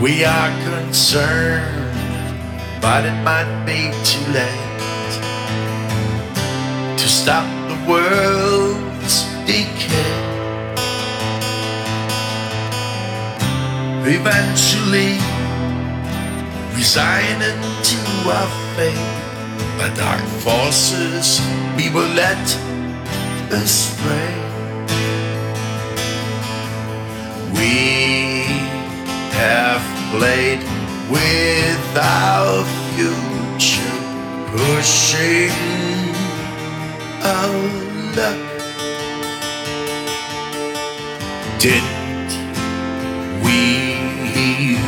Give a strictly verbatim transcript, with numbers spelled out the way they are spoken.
We are concerned, but it might be too late to stop the world's decay. Eventually, resigning to our fate, by dark forces we were led astray. We have played with our future, pushing our luck. Did